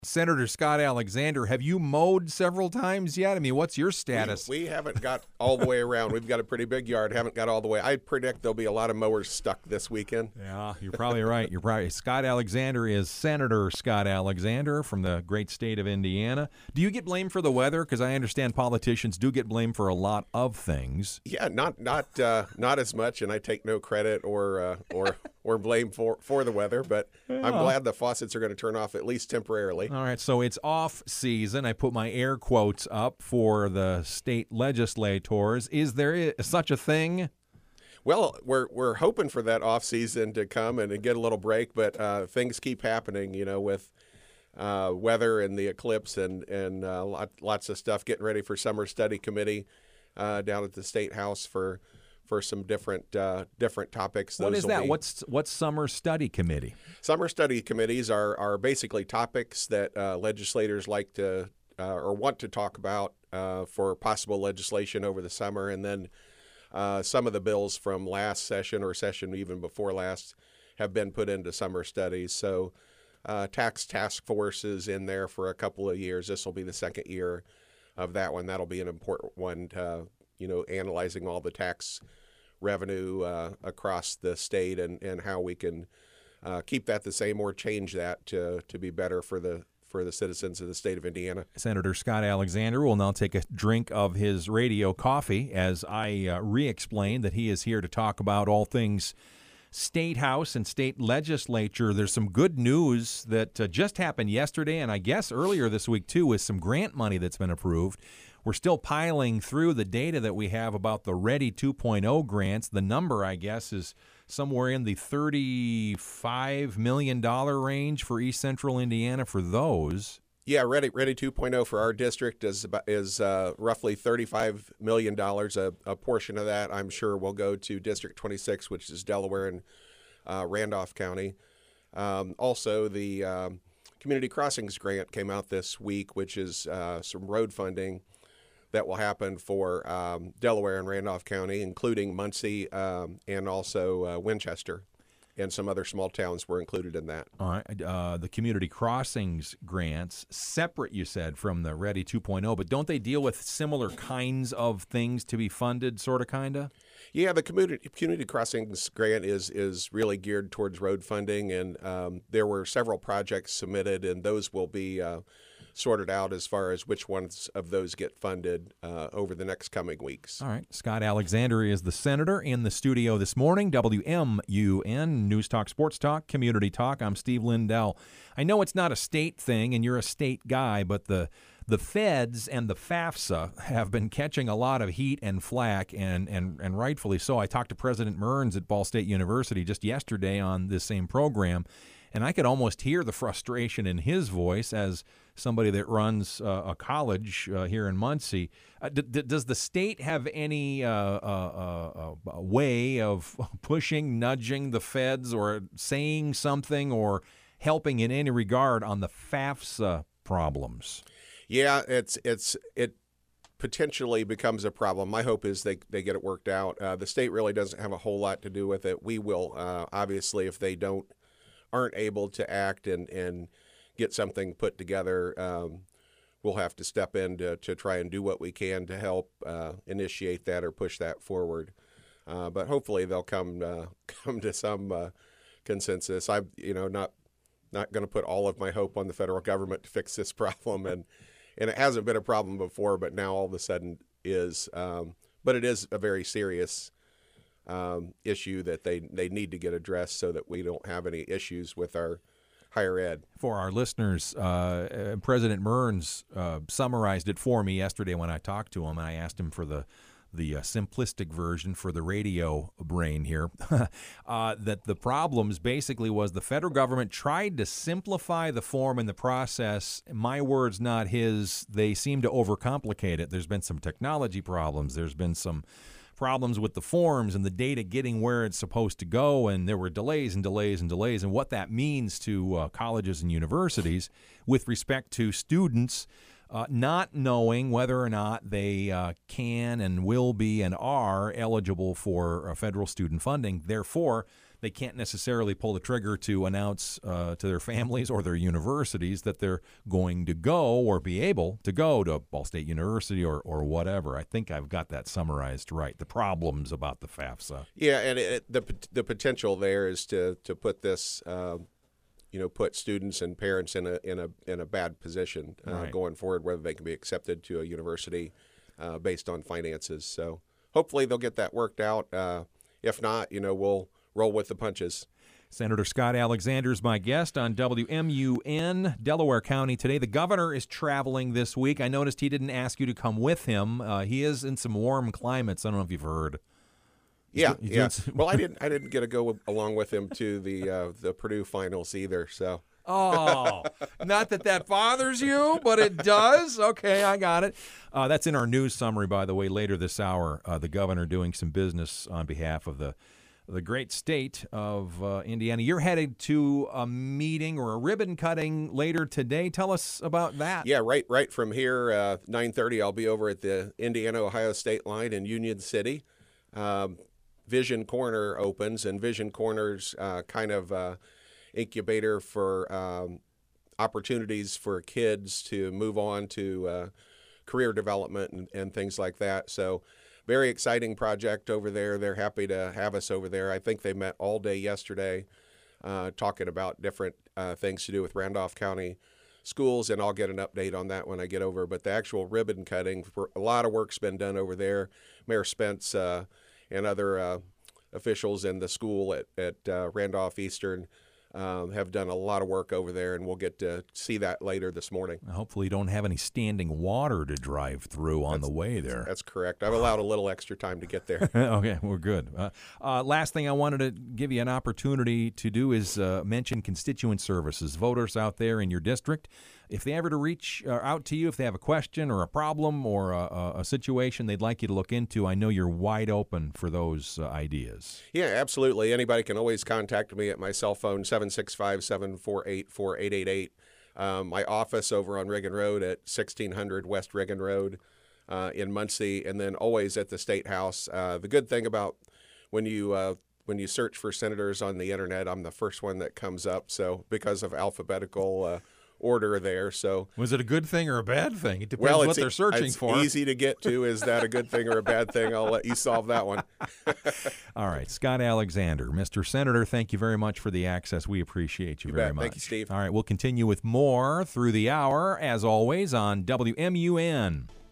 Senator Scott Alexander, have you mowed several times yet? I mean, what's your status? We haven't got all the way around. We've got a pretty big yard. Haven't got all the way. I predict there'll be a lot of mowers stuck this weekend. Yeah, you're probably right. Scott Alexander is Senator Scott Alexander from the great state of Indiana. Do you get blamed for the weather? Because I understand politicians do get blamed for a lot of things. Yeah, not as much, and I take no credit or blame for the weather. But I'm glad the faucets are going to turn off at least temporarily. All right, so it's off season. I put my air quotes up for the state legislators. Is there such a thing? Well, we're hoping for that off season to come and get a little break, but things keep happening, with weather and the eclipse and lots of stuff. Getting ready for summer study committee down at the State House for some different topics. What is that? What's summer study committee? Summer study committees are basically topics that legislators like to or want to talk about for possible legislation over the summer, and then some of the bills from last session or session even before last have been put into summer studies. So tax task force is in there for a couple of years. This will be the second year of that one. That'll be an important one to, analyzing all the tax revenue across the state and how we can keep that the same or change that to be better for the citizens of the state of Indiana. Senator Scott Alexander will now take a drink of his radio coffee as I re-explain that he is here to talk about all things State House and state legislature. There's some good news that just happened yesterday and I guess earlier this week too, with some grant money that's been approved. We're still piling through the data that we have about the Ready 2.0 grants. The number, I guess, is somewhere in the $35 million range for East Central Indiana for those. Yeah, Ready 2.0 for our district is roughly $35 million. A portion of that, I'm sure, will go to District 26, which is Delaware and Randolph County. Also, the Community Crossings grant came out this week, which is some road funding that will happen for Delaware and Randolph County, including Muncie and also Winchester. And some other small towns were included in that. All right. The Community Crossings grants, separate, you said, from the Ready 2.0, but don't they deal with similar kinds of things to be funded, sort of, kind of? Yeah, the Community Crossings grant is really geared towards road funding, and there were several projects submitted, and those will be sorted out as far as which ones of those get funded over the next coming weeks. All right. Scott Alexander is the senator in the studio this morning. WMUN, News Talk, Sports Talk, Community Talk. I'm Steve Lindell. I know it's not a state thing, and you're a state guy, but the feds and the FAFSA have been catching a lot of heat and flack, and rightfully so. I talked to President Mearns at Ball State University just yesterday on this same program, and I could almost hear the frustration in his voice as somebody that runs a college here in Muncie. Does the state have any way of pushing, nudging the feds or saying something or helping in any regard on the FAFSA problems? Yeah, it potentially becomes a problem. My hope is they get it worked out. The state really doesn't have a whole lot to do with it. We will, obviously, if they aren't able to act and get something put together, we'll have to step in to try and do what we can to help initiate that or push that forward. But hopefully they'll come to some consensus. I'm not going to put all of my hope on the federal government to fix this problem, and it hasn't been a problem before, but now all of a sudden is. But it is a very serious issue that they need to get addressed so that we don't have any issues with our higher ed. For our listeners, President Mearns summarized it for me yesterday when I talked to him, and I asked him for the simplistic version for the radio brain here, that the problems basically was the federal government tried to simplify the form and the process. My words, not his. They seem to overcomplicate it. There's been some technology problems. There's been some problems with the forms and the data getting where it's supposed to go, and there were delays and delays and delays, and what that means to colleges and universities with respect to students not knowing whether or not they can and will be and are eligible for federal student funding. Therefore, they can't necessarily pull the trigger to announce to their families or their universities that they're going to go or be able to go to Ball State University or whatever. I think I've got that summarized right. The problems about the FAFSA. Yeah, and the potential there is to put this, put students and parents in a bad position Right. going forward, whether they can be accepted to a university based on finances. So hopefully they'll get that worked out. If not, we'll roll with the punches. Senator Scott Alexander is my guest on WMUN, Delaware County today. The governor is traveling this week. I noticed he didn't ask you to come with him. He is in some warm climates. I don't know if you've heard. Yeah. doing Well, I didn't get to go along with him to the Purdue finals either. So Oh, not that bothers you, but it does. Okay, I got it. That's in our news summary, by the way, later this hour. The governor doing some business on behalf of the great state of Indiana. You're headed to a meeting or a ribbon cutting later today. Tell us about that. yeah, right from here, 9:30, I'll be over at the Indiana-Ohio state line in Union City. Vision Corner opens, and Vision Corner's kind of incubator for opportunities for kids to move on to career development and things like that. So very exciting project over there. They're happy to have us over there. I think they met all day yesterday talking about different things to do with Randolph County schools, and I'll get an update on that when I get over. But the actual ribbon cutting, a lot of work's been done over there. Mayor Spence and other officials in the school at Randolph Eastern have done a lot of work over there, and we'll get to see that later this morning. Hopefully you don't have any standing water to drive through on the way there. That's correct. I've allowed a little extra time to get there. Okay, we're good. Last thing I wanted to give you an opportunity to do is mention constituent services. Voters out there in your district, if they ever to reach out to you, if they have a question or a problem or a situation they'd like you to look into, I know you're wide open for those ideas. Yeah, absolutely. Anybody can always contact me at my cell phone, 765-748-4888. My office over on Riggin Road at 1600 West Riggin Road in Muncie, and then always at the State House. The good thing about when you search for senators on the internet, I'm the first one that comes up, so because of alphabetical order there. So was it a good thing or a bad thing? It depends what they're searching for. It's easy to get to. Is that a good thing or a bad thing? I'll let you solve that one. All right. Scott Alexander, Mr. Senator, thank you very much for the access. We appreciate you very much. Thank you, Steve. All right. We'll continue with more through the hour, as always, on WMUN.